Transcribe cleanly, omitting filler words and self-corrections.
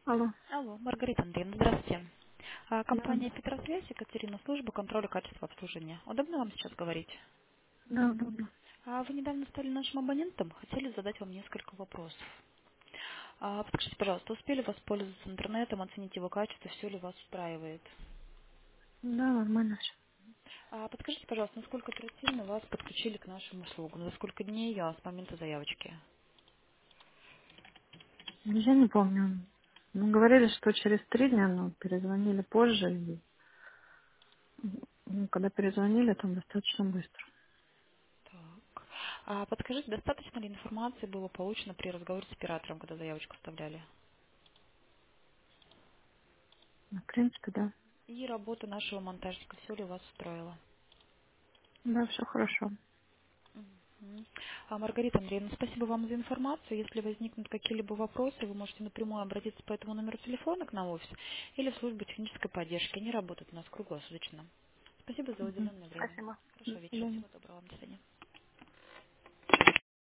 Алло. Алло, Маргарита Андреевна, здравствуйте. Да, Компания Петросвязь, Екатерина, служба контроля качества обслуживания. Удобно вам сейчас говорить? да, удобно. Вы недавно стали нашим абонентом, хотели задать вам несколько вопросов. Подскажите, пожалуйста, успели воспользоваться интернетом, оценить его качество, все ли вас устраивает? Да, нормально все. Подскажите, пожалуйста, насколько оперативно вас подключили к нашим услугам? За сколько дней с момента заявочки? Я не помню. Мы говорили, что через 3 дня, но перезвонили позже. И, когда перезвонили, там достаточно быстро. Так. Подскажите, достаточно ли информации было получено при разговоре с оператором, когда заявочку оставляли? В принципе, да. И работа нашего монтажника, все ли вас устроило? Да, все хорошо. Мгм. Маргарита Андреевна, спасибо вам за информацию. Если возникнут какие-либо вопросы, вы можете напрямую обратиться по этому номеру телефона к нам в офис или в службу технической поддержки. Они работают у нас круглосуточно. Спасибо за Мгм. уделенное время. Спасибо. До Хорошего вечера. свидания. Всего доброго. Вам. До свидания.